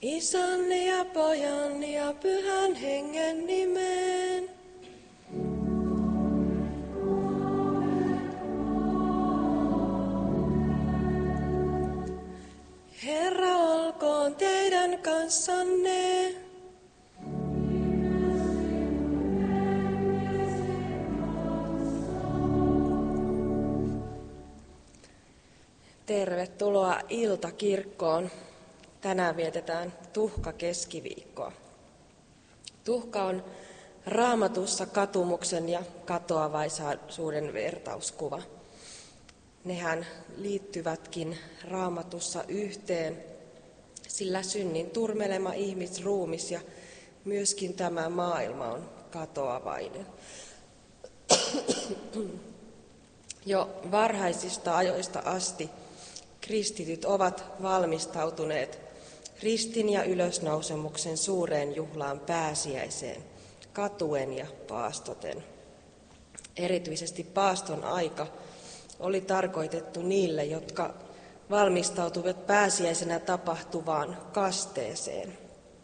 Isän ja Pojan ja Pyhän Hengen nimeen. Herra olkoon teidän kanssanne. Tervetuloa iltakirkkoon. Tänään vietetään tuhkakeskiviikkoa. Tuhka on Raamatussa katumuksen ja katoavaisuuden vertauskuva. Nehän liittyvätkin Raamatussa yhteen, sillä synnin turmelema ihmisruumis ja myöskin tämä maailma on katoavainen. Jo varhaisista ajoista asti kristityt ovat valmistautuneet ristin ja ylösnousemuksen suureen juhlaan pääsiäiseen, katuen ja paastoten. Erityisesti paaston aika oli tarkoitettu niille, jotka valmistautuivat pääsiäisenä tapahtuvaan kasteeseen.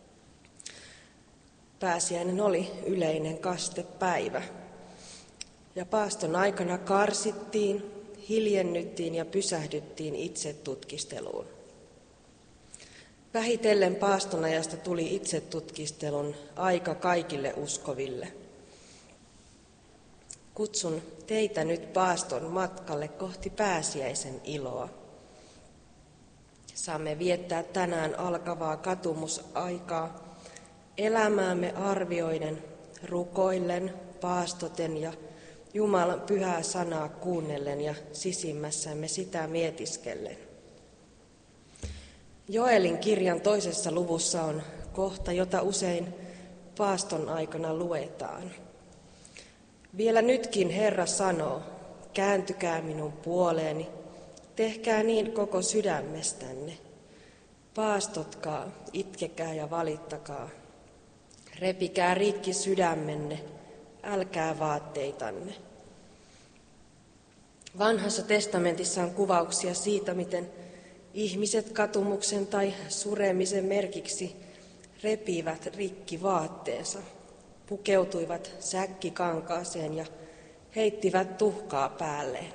Pääsiäinen oli yleinen kastepäivä. Ja paaston aikana karsittiin, hiljennyttiin ja pysähdyttiin itsetutkisteluun. Vähitellen paaston ajasta tuli itsetutkistelun aika kaikille uskoville. Kutsun teitä nyt paaston matkalle kohti pääsiäisen iloa. Saamme viettää tänään alkavaa katumusaikaa elämäämme arvioiden, rukoillen, paastoten ja Jumalan pyhää sanaa kuunnellen ja sisimmässämme sitä mietiskellen. Joelin kirjan 2. luvussa on kohta, jota usein paaston aikana luetaan. Vielä nytkin Herra sanoo, kääntykää minun puoleeni, tehkää niin koko sydämestänne. Paastotkaa, itkekää ja valittakaa. Repikää rikki sydämenne, älkää vaatteitanne. Vanhassa testamentissa on kuvauksia siitä, miten ihmiset katumuksen tai suremisen merkiksi repivät rikki vaatteensa, pukeutuivat säkkikankaaseen ja heittivät tuhkaa päälleen.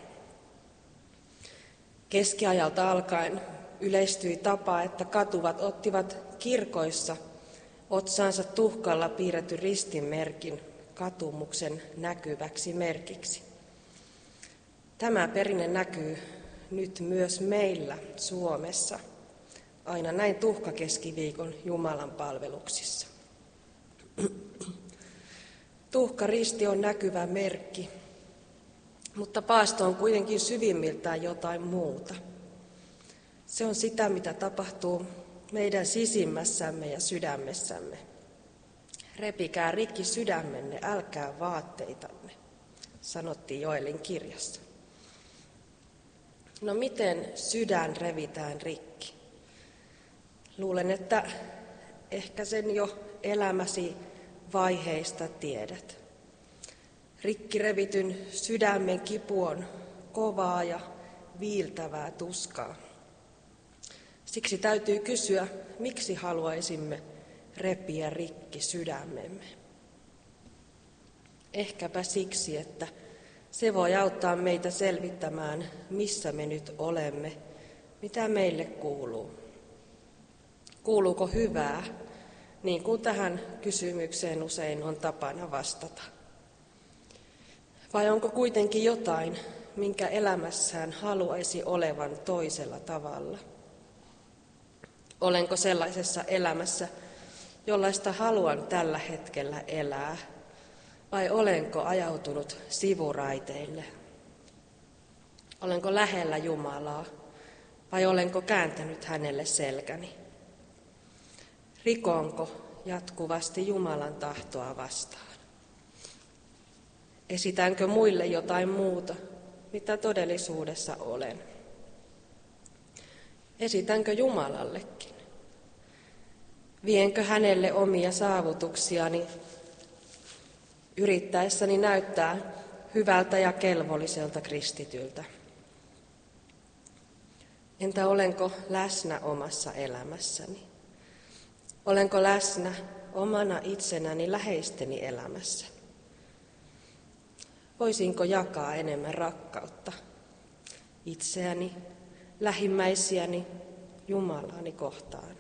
Keskiajalta alkaen yleistyi tapa, että katuvat ottivat kirkoissa otsaansa tuhkalla piirretty ristinmerkin katumuksen näkyväksi merkiksi. Tämä perinne näkyy nyt myös meillä Suomessa, aina näin tuhkakeskiviikon Jumalan palveluksissa. Tuhkaristi on näkyvä merkki, mutta paasto on kuitenkin syvimmiltään jotain muuta. Se on sitä, mitä tapahtuu meidän sisimmässämme ja sydämessämme. Repikää rikki sydämenne, älkää vaatteitanne, sanottiin Joelin kirjassa. No miten sydän revitään rikki? Luulen, että ehkä sen jo elämäsi vaiheista tiedät. Rikki revityn sydämen kipu on kovaa ja viiltävää tuskaa. Siksi täytyy kysyä, miksi haluaisimme repiä rikki sydämemme. Ehkäpä siksi, että se voi auttaa meitä selvittämään, missä me nyt olemme, mitä meille kuuluu. Kuuluuko hyvää, niin kuin tähän kysymykseen usein on tapana vastata? Vai onko kuitenkin jotain, minkä elämässään haluaisi olevan toisella tavalla? Olenko sellaisessa elämässä, jollaista haluan tällä hetkellä elää? Vai olenko ajautunut sivuraiteille? Olenko lähellä Jumalaa vai olenko kääntänyt hänelle selkäni? Rikonko jatkuvasti Jumalan tahtoa vastaan? Esitänkö muille jotain muuta, mitä todellisuudessa olen? Esitänkö Jumalallekin? Vienkö hänelle omia saavutuksiani yrittäessäni näyttää hyvältä ja kelvolliselta kristityltä? Entä olenko läsnä omassa elämässäni? Olenko läsnä omana itsenäni läheisteni elämässä? Voisinko jakaa enemmän rakkautta itseäni, lähimmäisiäni, Jumalaani kohtaan?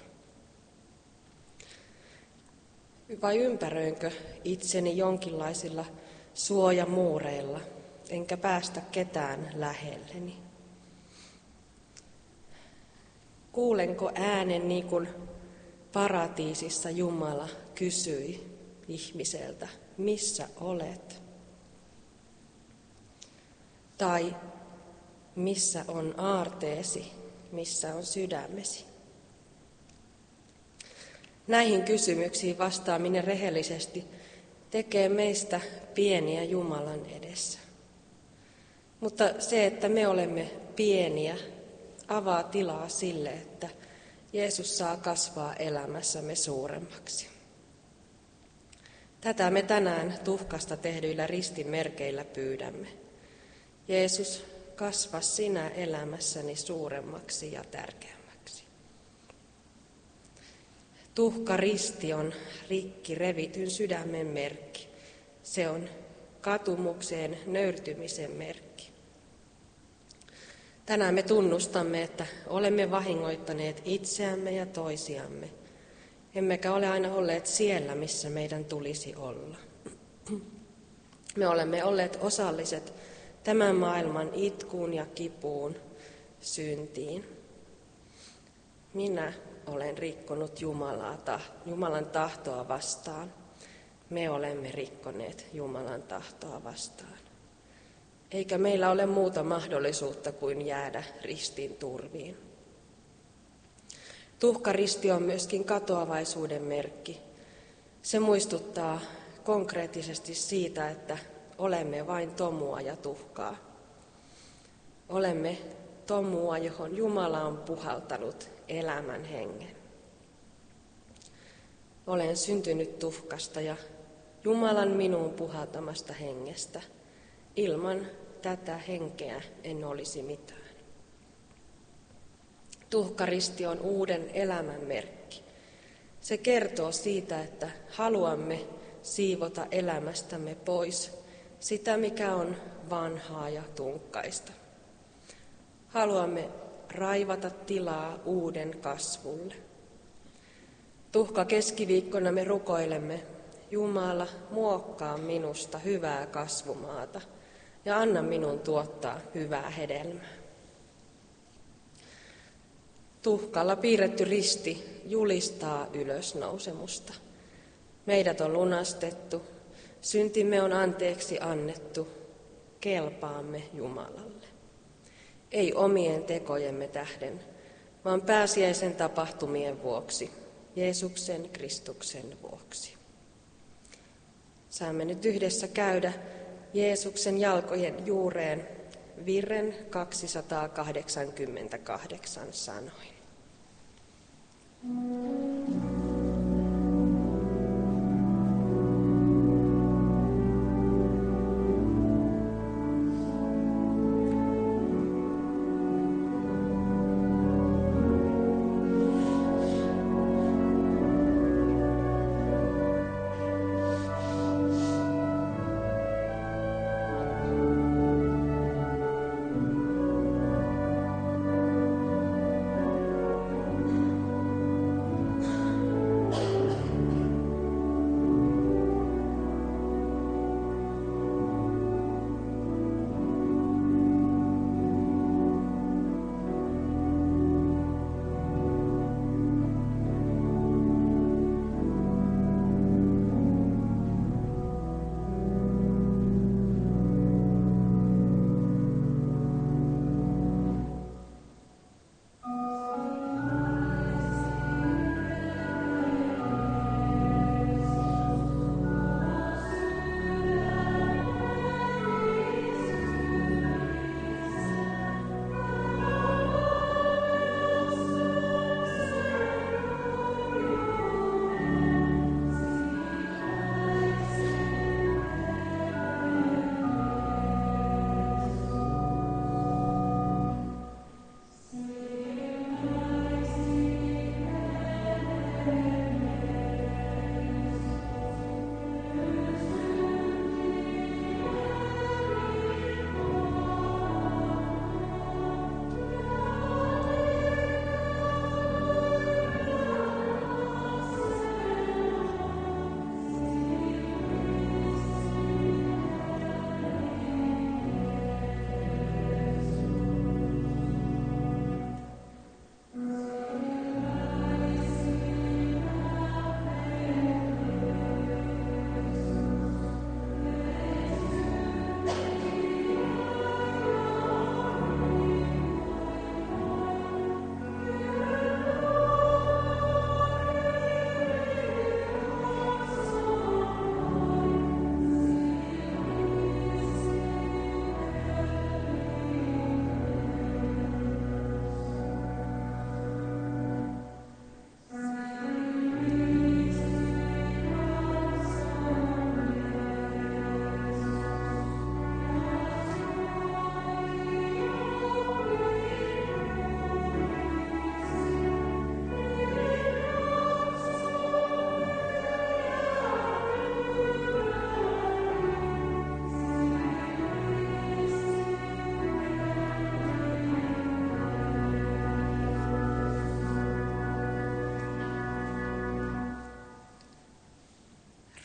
Vai ympäröinkö itseni jonkinlaisilla suojamuureilla, enkä päästä ketään lähelleni? Kuulenko äänen niin kuin paratiisissa Jumala kysyi ihmiseltä, missä olet? Tai missä on aarteesi, missä on sydämesi? Näihin kysymyksiin vastaaminen rehellisesti tekee meistä pieniä Jumalan edessä. Mutta se, että me olemme pieniä, avaa tilaa sille, että Jeesus saa kasvaa elämässämme suuremmaksi. Tätä me tänään tuhkasta tehdyillä ristinmerkeillä pyydämme. Jeesus, kasva sinä elämässäni suuremmaksi ja tärkeämmäksi. Tuhka risti on rikki revityn sydämen merkki. Se on katumukseen nöyrtymisen merkki. Tänään me tunnustamme, että olemme vahingoittaneet itseämme ja toisiamme, emmekä ole aina olleet siellä, missä meidän tulisi olla. Me olemme olleet osalliset tämän maailman itkuun ja kipuun, syntiin. Minä olen rikkonut Jumalan tahtoa vastaan. Me olemme rikkoneet Jumalan tahtoa vastaan. Eikä meillä ole muuta mahdollisuutta kuin jäädä ristin turviin. Tuhkaristi on myöskin katoavaisuuden merkki. Se muistuttaa konkreettisesti siitä, että olemme vain tomua ja tuhkaa. Olemme tomua, johon Jumala on puhaltanut elämän hengen. Olen syntynyt tuhkasta ja Jumalan minuun puhaltamasta hengestä. Ilman tätä henkeä en olisi mitään. Tuhkaristi on uuden elämän merkki. Se kertoo siitä, että haluamme siivota elämästämme pois sitä, mikä on vanhaa ja tunkkaista. Haluamme raivata tilaa uuden kasvulle. Tuhka keskiviikkona me rukoilemme, Jumala, muokkaa minusta hyvää kasvumaata ja anna minun tuottaa hyvää hedelmää. Tuhkalla piirretty risti julistaa ylösnousemusta. Meidät on lunastettu, syntimme on anteeksi annettu, kelpaamme Jumalalle. Ei omien tekojemme tähden, vaan pääsiäisen tapahtumien vuoksi, Jeesuksen Kristuksen vuoksi. Saamme nyt yhdessä käydä Jeesuksen jalkojen juureen virren 288 sanoin.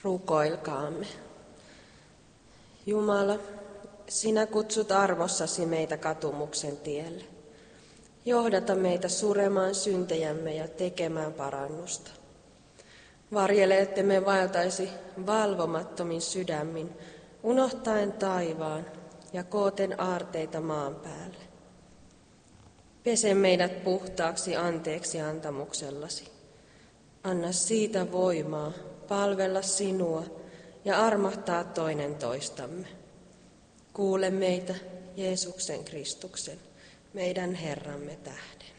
Rukoilkaamme. Jumala, sinä kutsut arvossasi meitä katumuksen tielle. Johdata meitä suremaan syntejämme ja tekemään parannusta. Varjele, ettemme vaeltaisi valvomattomin sydämin, unohtaen taivaan ja kooten aarteita maan päälle. Pese meidät puhtaaksi anteeksi antamuksellasi. Anna siitä voimaa palvella sinua ja armahtaa toinen toistamme. Kuule meitä Jeesuksen Kristuksen, meidän Herramme tähden.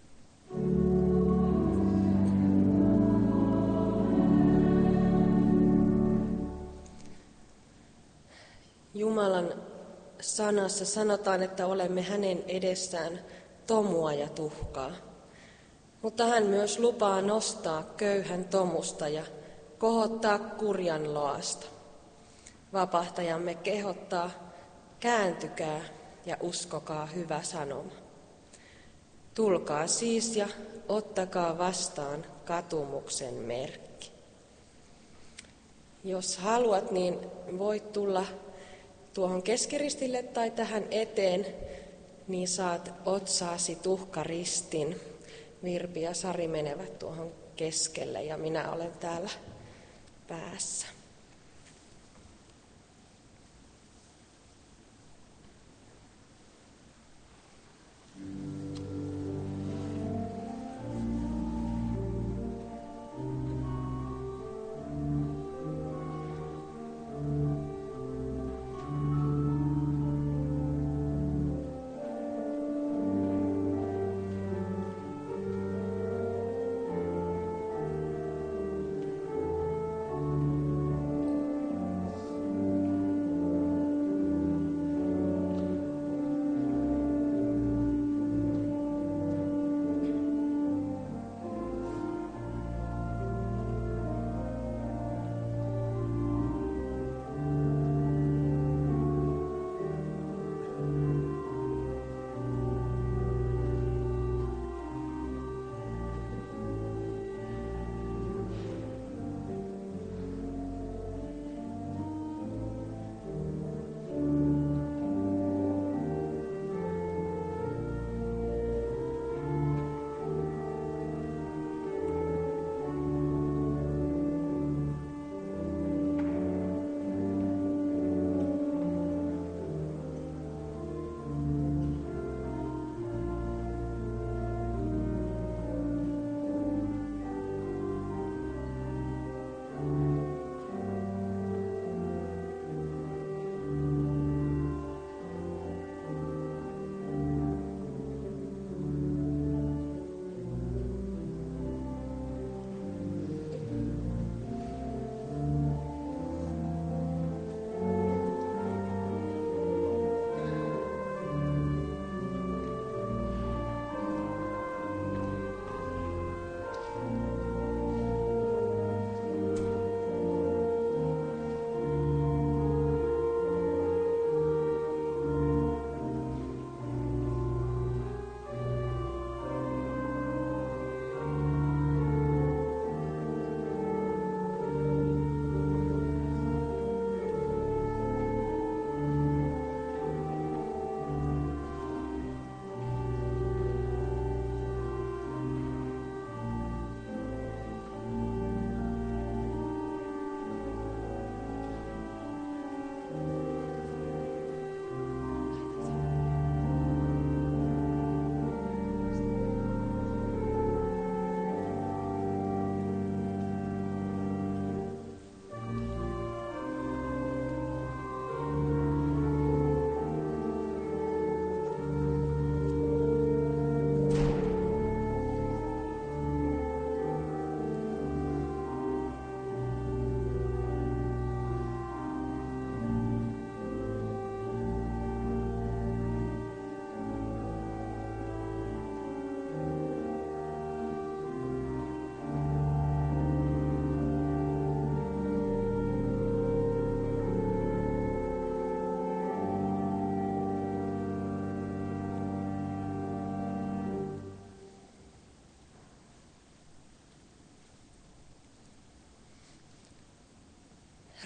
Jumalan sanassa sanotaan, että olemme hänen edessään tomua ja tuhkaa. Mutta hän myös lupaa nostaa köyhän tomusta ja kohottaa kurjan loasta. Vapahtajamme kehottaa, kääntykää ja uskokaa hyvä sanoma. Tulkaa siis ja ottakaa vastaan katumuksen merkki. Jos haluat, niin voit tulla tuohon keskiristille tai tähän eteen, niin saat otsaasi tuhkaristin. Virpi ja Sari menevät tuohon keskelle ja minä olen täällä päässä.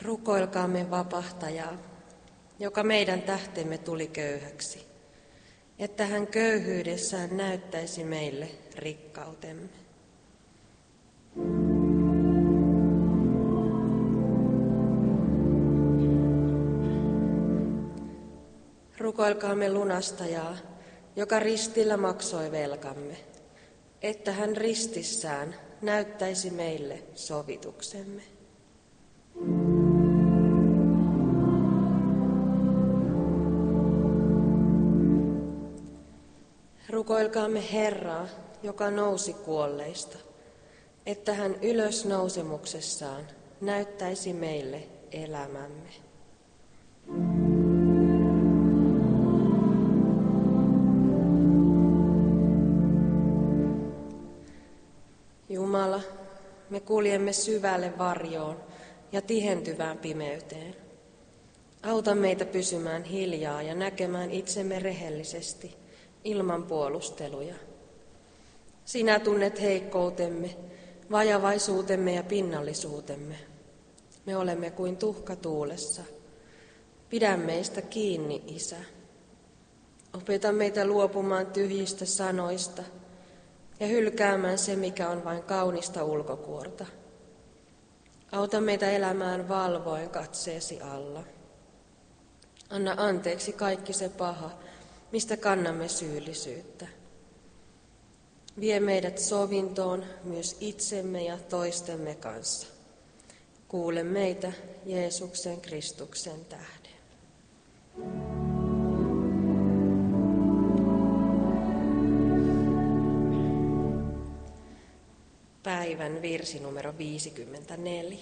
Rukoilkaamme vapahtajaa, joka meidän tähtemme tuli köyhäksi, että hän köyhyydessään näyttäisi meille rikkautemme. Rukoilkaamme lunastajaa, joka ristillä maksoi velkamme, että hän ristissään näyttäisi meille sovituksemme. Rukoilkaamme Herraa, joka nousi kuolleista, että hän ylösnousemuksessaan näyttäisi meille elämämme. Jumala, me kuljemme syvälle varjoon ja tihentyvään pimeyteen. Auta meitä pysymään hiljaa ja näkemään itsemme rehellisesti, ilman puolusteluja. Sinä tunnet heikkoutemme, vajavaisuutemme ja pinnallisuutemme. Me olemme kuin tuhka tuulessa. Pidä meistä kiinni, Isä. Opeta meitä luopumaan tyhjistä sanoista ja hylkäämään se, mikä on vain kaunista ulkokuorta. Auta meitä elämään valvoen katseesi alla. Anna anteeksi kaikki se paha, mistä kannamme syyllisyyttä. Vie meidät sovintoon myös itsemme ja toistemme kanssa. Kuule meitä Jeesuksen Kristuksen tähden. Päivän virsi numero 54.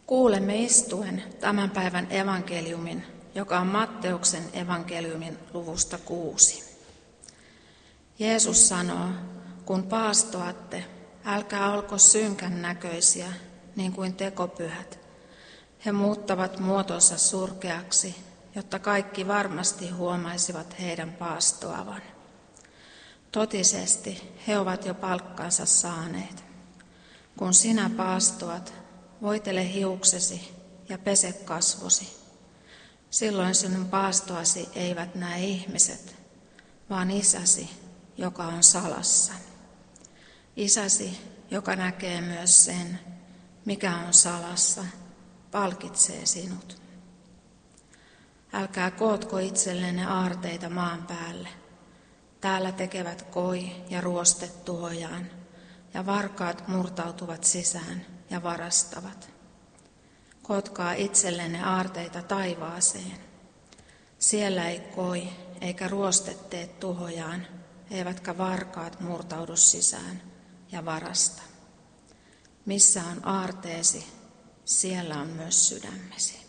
Kuulemme istuen tämän päivän evankeliumin, joka on Matteuksen evankeliumin luvusta 6. Jeesus sanoo, kun paastoatte, älkää olko synkän näköisiä, niin kuin tekopyhät. He muuttavat muotonsa surkeaksi, jotta kaikki varmasti huomaisivat heidän paastoavan. Totisesti he ovat jo palkkansa saaneet. Kun sinä paastoat, voitele hiuksesi ja pese kasvosi. Silloin sinun paastoasi eivät näe ihmiset, vaan Isäsi, joka on salassa. Isäsi, joka näkee myös sen, mikä on salassa, palkitsee sinut. Älkää kootko itsellenne aarteita maan päälle. Täällä tekevät koi ja ruoste tuhojaan, ja varkaat murtautuvat sisään ja varastavat. Kootkaa itsellenne aarteita taivaaseen. Siellä ei koi eikä ruoste tee tuhojaan, eivätkä varkaat murtaudu sisään ja varasta. Missä on aarteesi, siellä on myös sydämesi.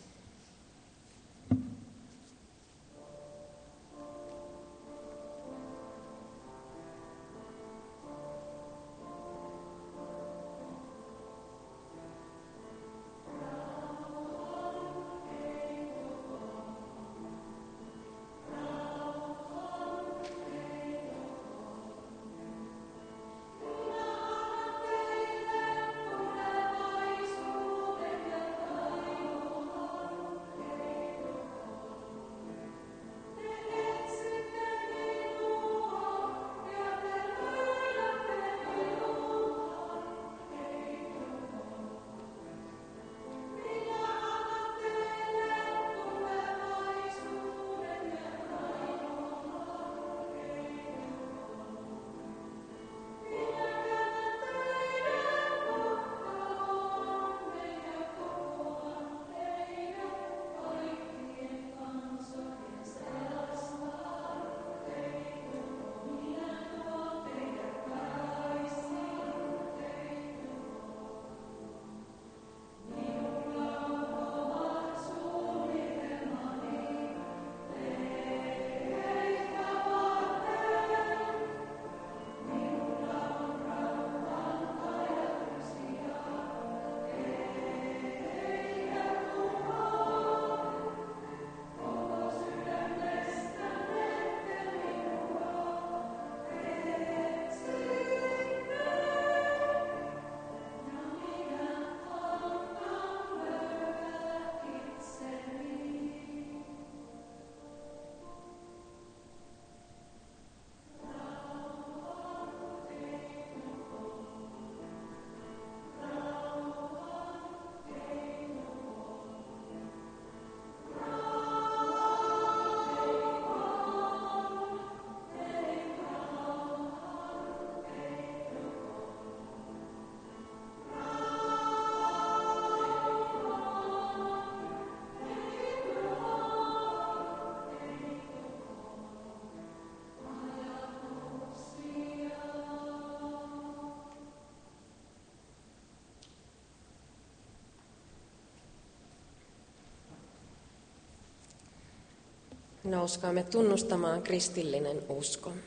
Nouskaamme tunnustamaan kristillinen uskomme.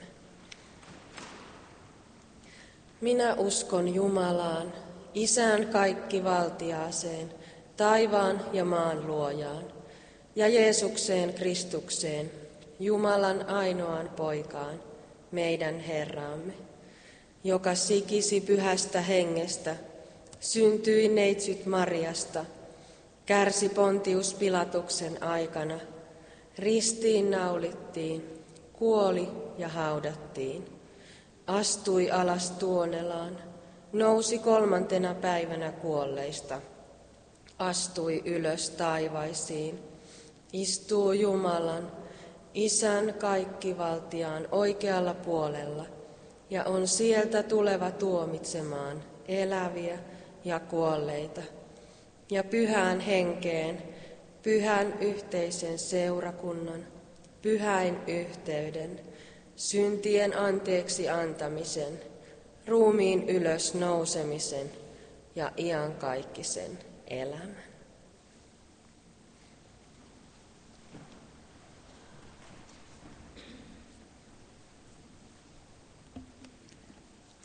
Minä uskon Jumalaan, Isään kaikkivaltiaaseen, taivaan ja maan luojaan, ja Jeesukseen Kristukseen, Jumalan ainoaan poikaan, meidän Herraamme, joka sikisi pyhästä hengestä, syntyi neitsyt Mariasta, kärsi Pontius Pilatuksen aikana, ristiin naulittiin, kuoli ja haudattiin, astui alas tuonelaan, nousi 3. päivänä kuolleista, astui ylös taivaisiin, istuu Jumalan, Isän kaikkivaltiaan oikealla puolella ja on sieltä tuleva tuomitsemaan eläviä ja kuolleita ja pyhään henkeen, pyhän yhteisen seurakunnan, pyhäin yhteyden, syntien anteeksi antamisen, ruumiin ylös nousemisen ja iankaikkisen elämän.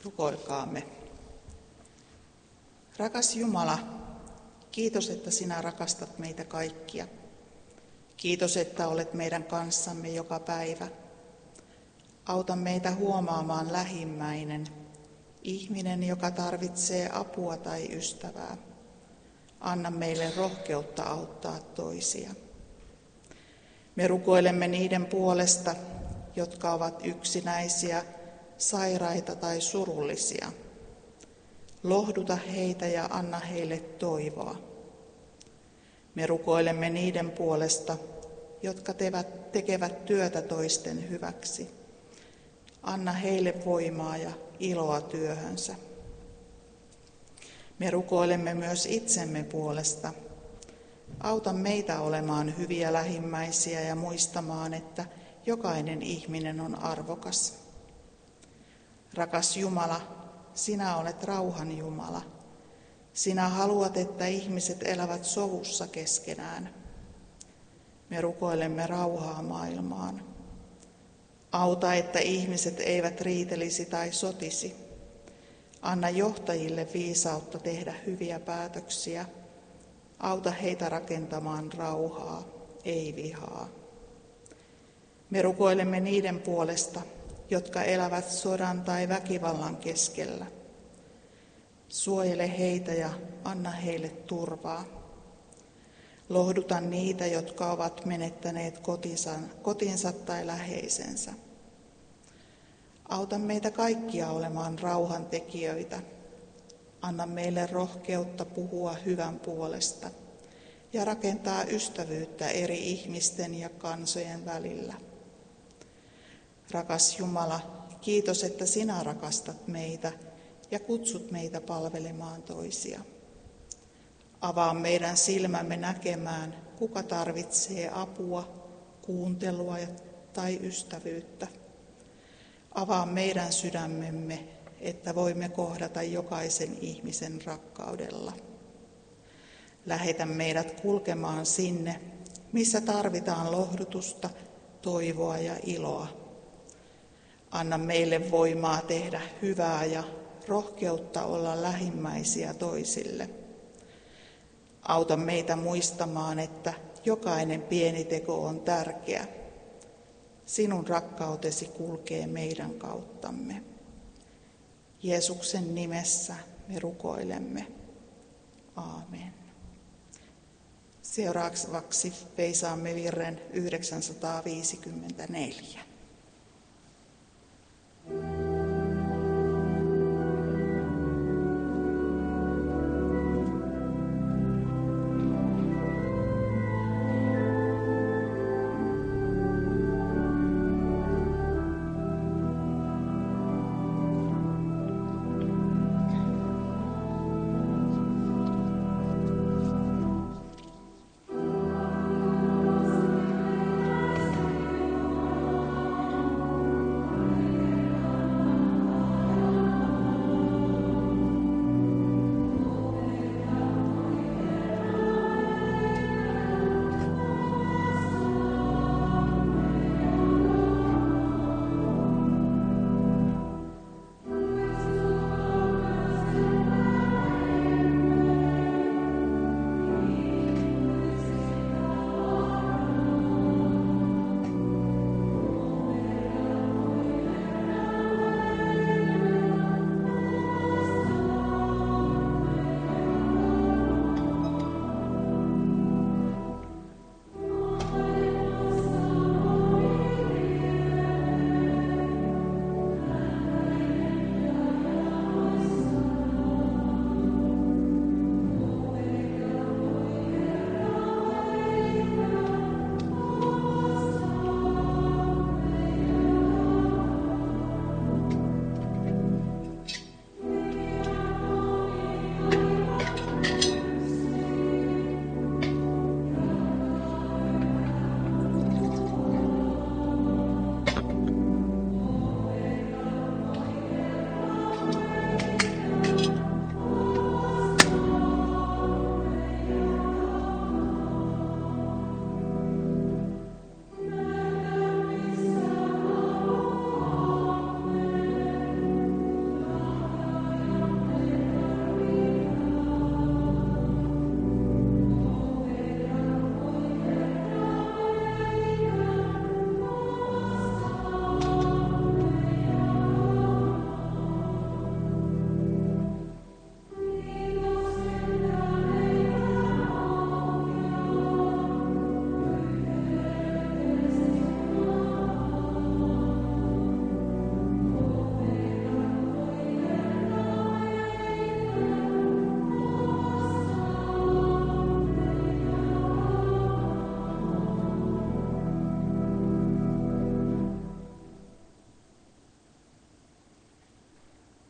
Rukoilkaamme. Rakas Jumala, kiitos, että sinä rakastat meitä kaikkia. Kiitos, että olet meidän kanssamme joka päivä. Auta meitä huomaamaan lähimmäinen, ihminen, joka tarvitsee apua tai ystävää. Anna meille rohkeutta auttaa toisia. Me rukoilemme niiden puolesta, jotka ovat yksinäisiä, sairaita tai surullisia. Lohduta heitä ja anna heille toivoa. Me rukoilemme niiden puolesta, jotka tekevät työtä toisten hyväksi. Anna heille voimaa ja iloa työhönsä. Me rukoilemme myös itsemme puolesta. Auta meitä olemaan hyviä lähimmäisiä ja muistamaan, että jokainen ihminen on arvokas. Rakas Jumala, sinä olet rauhan Jumala. Sinä haluat, että ihmiset elävät sovussa keskenään. Me rukoilemme rauhaa maailmaan. Auta, että ihmiset eivät riitelisi tai sotisi. Anna johtajille viisautta tehdä hyviä päätöksiä. Auta heitä rakentamaan rauhaa, ei vihaa. Me rukoilemme niiden puolesta, jotka elävät sodan tai väkivallan keskellä. Suojele heitä ja anna heille turvaa. Lohduta niitä, jotka ovat menettäneet kotinsa tai läheisensä. Auta meitä kaikkia olemaan rauhantekijöitä. Anna meille rohkeutta puhua hyvän puolesta ja rakentaa ystävyyttä eri ihmisten ja kansojen välillä. Rakas Jumala, kiitos, että sinä rakastat meitä ja kutsut meitä palvelemaan toisia. Avaa meidän silmämme näkemään, kuka tarvitsee apua, kuuntelua tai ystävyyttä. Avaa meidän sydämemme, että voimme kohdata jokaisen ihmisen rakkaudella. Lähetä meidät kulkemaan sinne, missä tarvitaan lohdutusta, toivoa ja iloa. Anna meille voimaa tehdä hyvää ja rohkeutta olla lähimmäisiä toisille. Auta meitä muistamaan, että jokainen pieni teko on tärkeä. Sinun rakkautesi kulkee meidän kauttamme. Jeesuksen nimessä me rukoilemme. Aamen. Seuraavaksi veisaamme virren 954.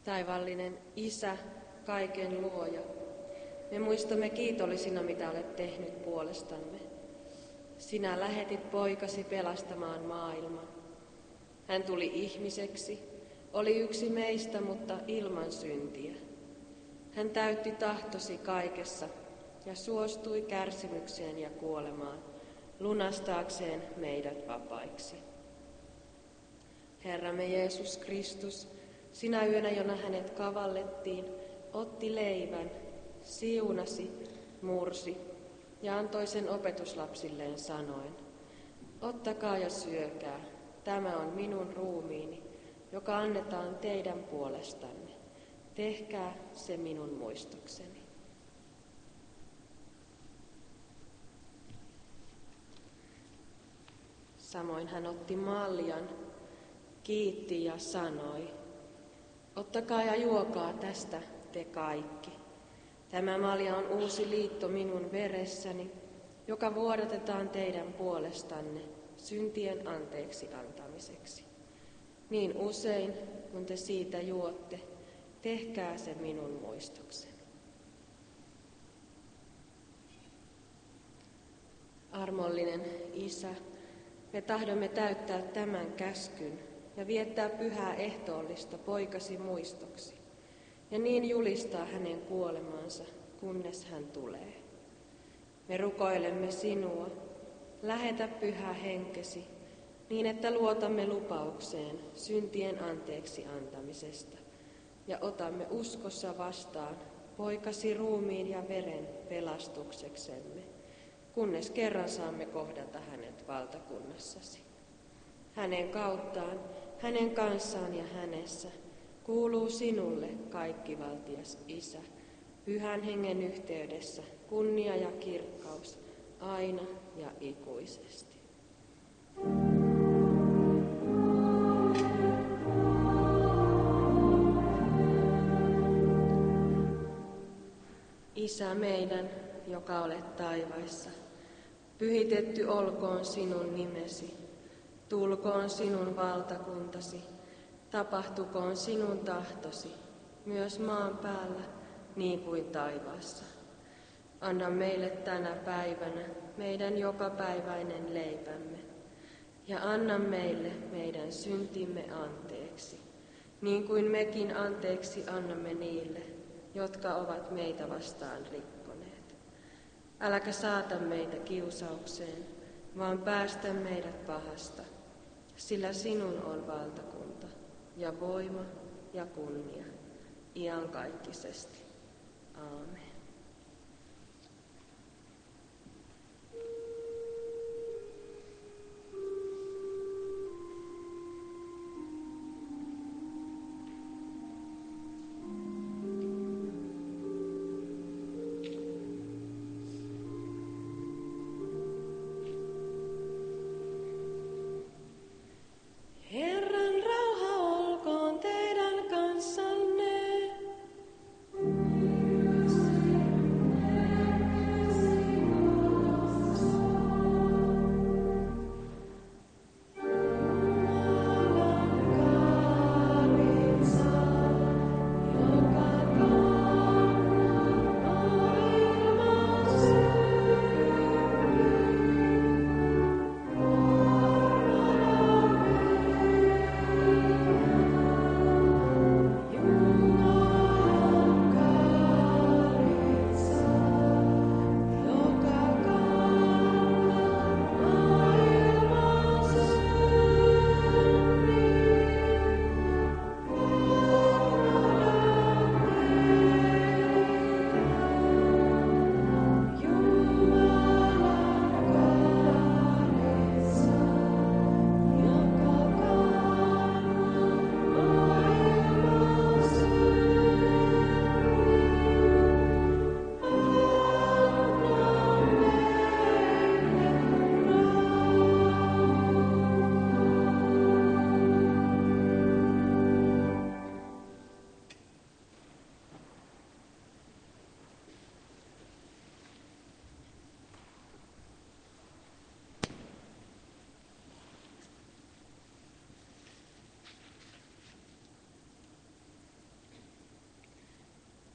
Taivallinen Isä, kaiken luoja, me muistamme kiitollisina, mitä olet tehnyt puolestamme. Sinä lähetit poikasi pelastamaan maailman. Hän tuli ihmiseksi, oli yksi meistä, mutta ilman syntiä. Hän täytti tahtosi kaikessa ja suostui kärsimykseen ja kuolemaan, lunastaakseen meidät vapaiksi. Herramme Jeesus Kristus, sinä yönä, jona hänet kavallettiin, otti leivän, siunasi, mursi ja antoi sen opetuslapsilleen sanoen: ottakaa ja syökää, tämä on minun ruumiini, joka annetaan teidän puolestanne. Tehkää se minun muistokseni. Samoin hän otti maljan, kiitti ja sanoi: ottakaa ja juokaa tästä te kaikki. Tämä malja on uusi liitto minun veressäni, joka vuodatetaan teidän puolestanne syntien anteeksi antamiseksi. Niin usein, kun te siitä juotte, tehkää se minun muistokseni. Armollinen Isä, me tahdomme täyttää tämän käskyn ja viettää pyhää ehtoollista poikasi muistoksi, ja niin julistaa hänen kuolemansa, kunnes hän tulee. Me rukoilemme sinua, lähetä pyhä henkesi, niin että luotamme lupaukseen syntien anteeksi antamisesta, ja otamme uskossa vastaan poikasi ruumiin ja veren pelastukseksemme, kunnes kerran saamme kohdata hänet valtakunnassasi. Hänen kauttaan, hänen kanssaan ja hänessä kuuluu sinulle, kaikkivaltias Isä, Pyhän Hengen yhteydessä kunnia ja kirkkaus aina ja ikuisesti. Isä meidän, joka olet taivaissa, pyhitetty olkoon sinun nimesi, tulkoon sinun valtakuntasi, tapahtukoon sinun tahtosi, myös maan päällä niin kuin taivaassa. Anna meille tänä päivänä meidän jokapäiväinen leipämme, ja anna meille meidän syntimme anteeksi, niin kuin mekin anteeksi annamme niille, jotka ovat meitä vastaan rikkoneet. Äläkä saata meitä kiusaukseen, vaan päästä meidät pahasta, sillä sinun on valtakunta ja voima ja kunnia iankaikkisesti. Aamen.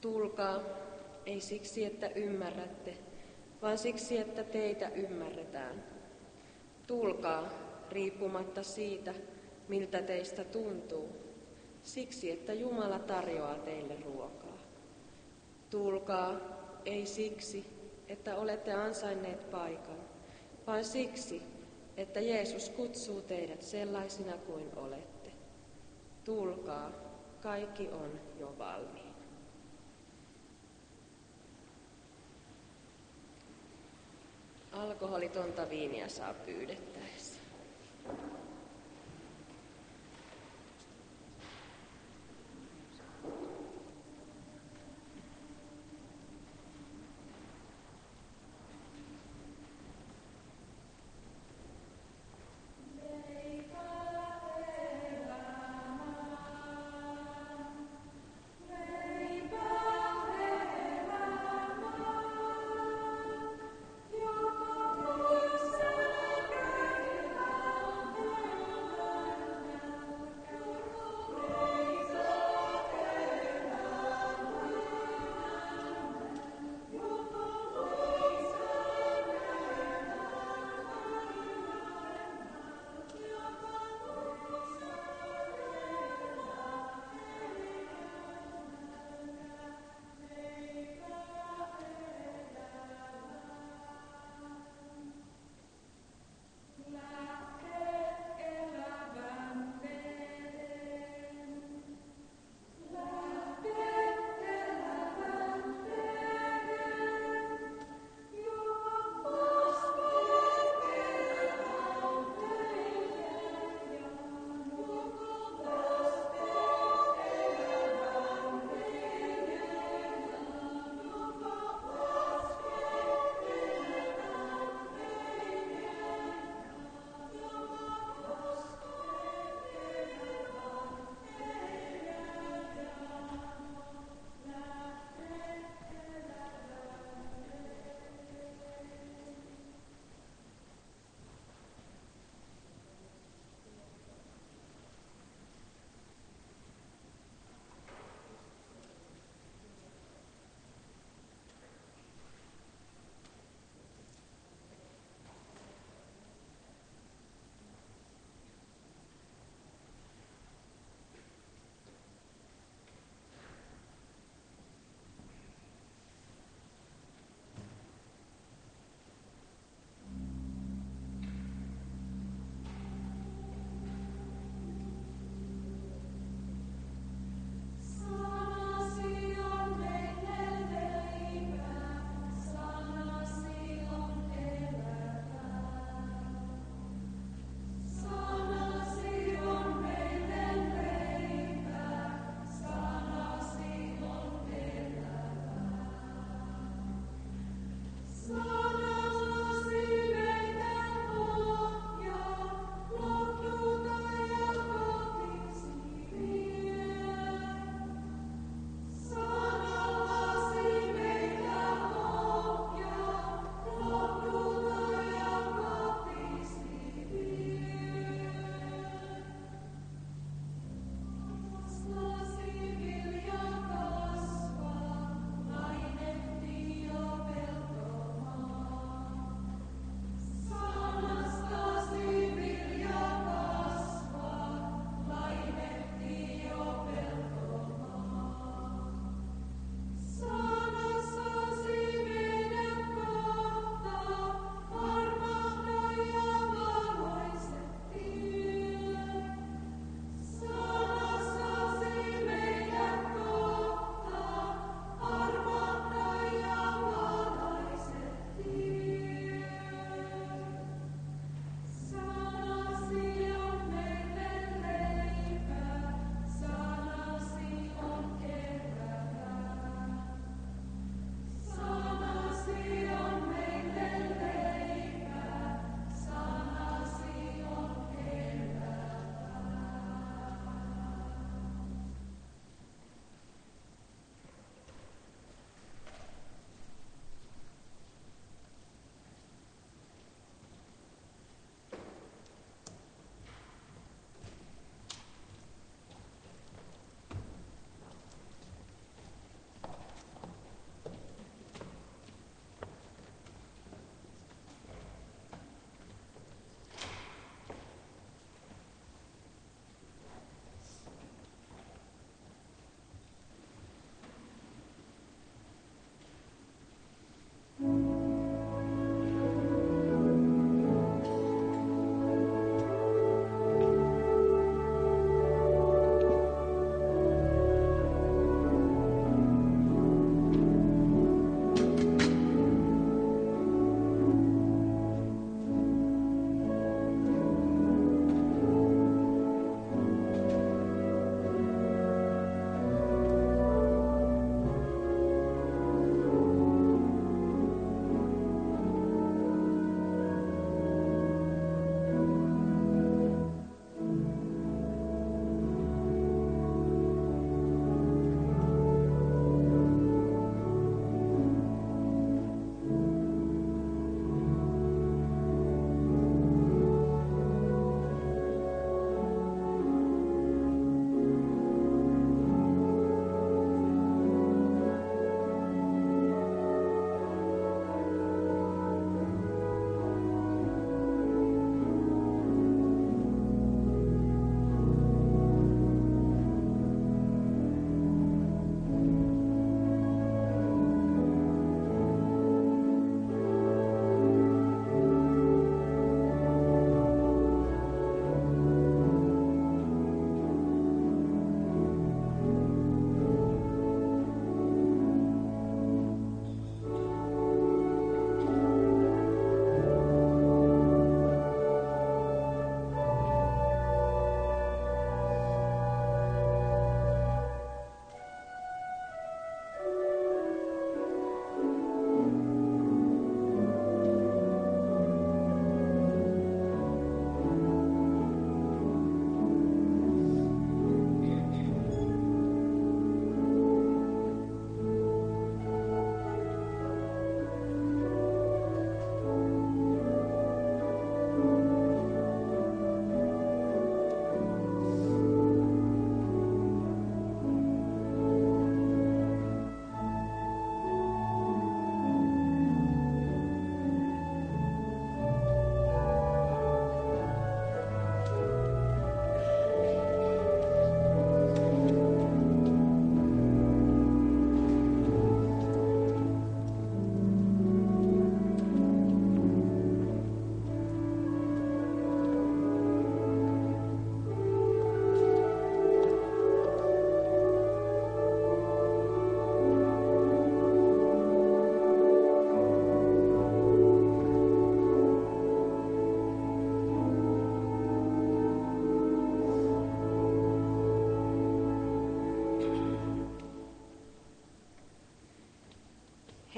Tulkaa, ei siksi, että ymmärrätte, vaan siksi, että teitä ymmärretään. Tulkaa, riippumatta siitä, miltä teistä tuntuu, siksi, että Jumala tarjoaa teille ruokaa. Tulkaa, ei siksi, että olette ansainneet paikan, vaan siksi, että Jeesus kutsuu teidät sellaisina kuin olette. Tulkaa, kaikki on jo valmiina. Alkoholitonta viiniä saa pyydettäessä.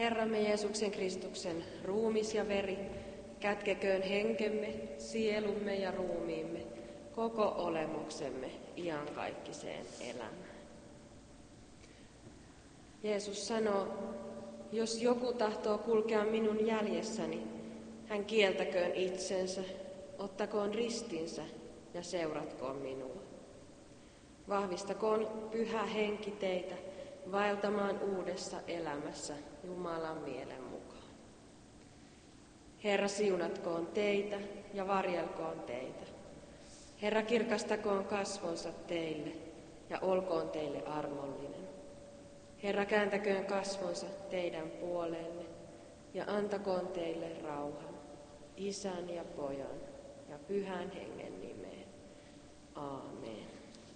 Herramme Jeesuksen Kristuksen ruumis ja veri, kätkeköön henkemme, sielumme ja ruumiimme, koko olemuksemme iankaikkiseen elämään. Jeesus sanoo, jos joku tahtoo kulkea minun jäljessäni, hän kieltäköön itsensä, ottakoon ristinsä ja seuratkoon minua. Vahvistakoon Pyhä Henki teitä vaeltamaan uudessa elämässä Jumalan mielen mukaan. Herra siunatkoon teitä ja varjelkoon teitä. Herra kirkastakoon kasvonsa teille ja olkoon teille armollinen. Herra kääntäköön kasvonsa teidän puoleenne ja antakoon teille rauhan, Isän ja Pojan ja Pyhän Hengen nimeen. Aamen.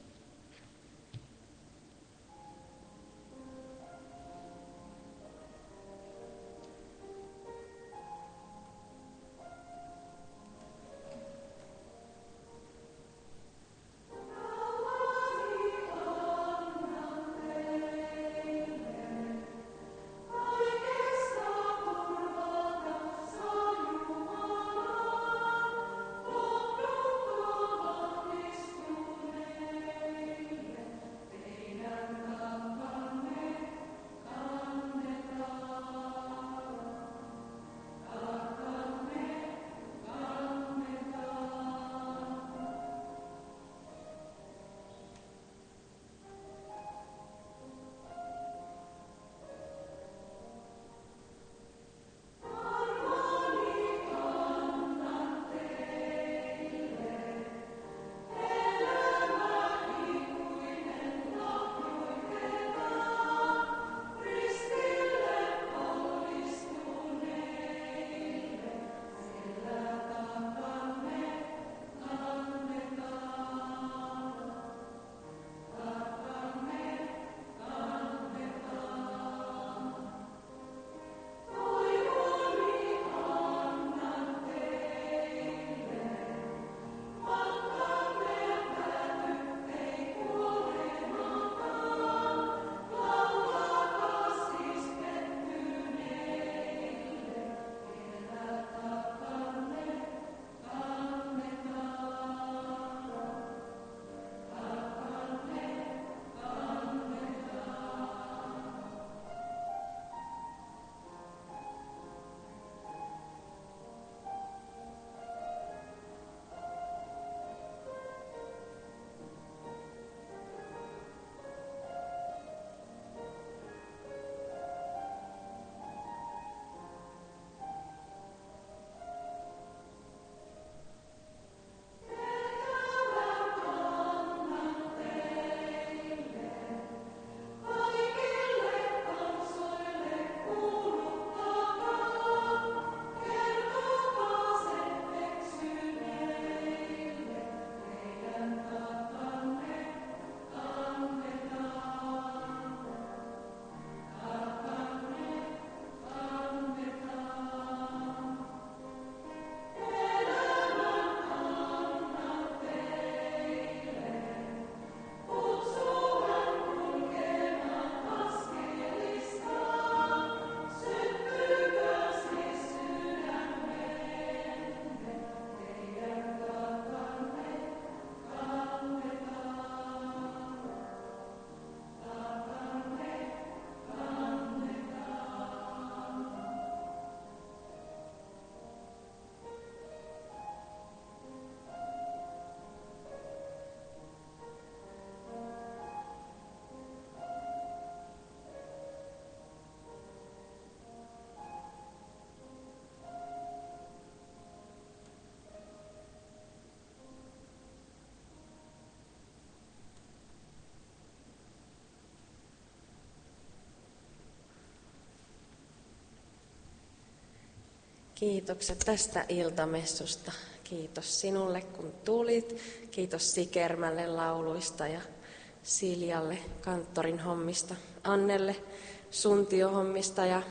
Kiitokset tästä iltamessusta. Kiitos sinulle, kun tulit. Kiitos Sikermälle lauluista ja Siljalle kanttorin hommista, Annelle suntiohommista ja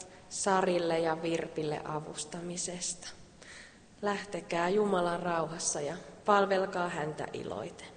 Sarille ja Virpille avustamisesta. Lähtekää Jumalan rauhassa ja palvelkaa häntä iloiten.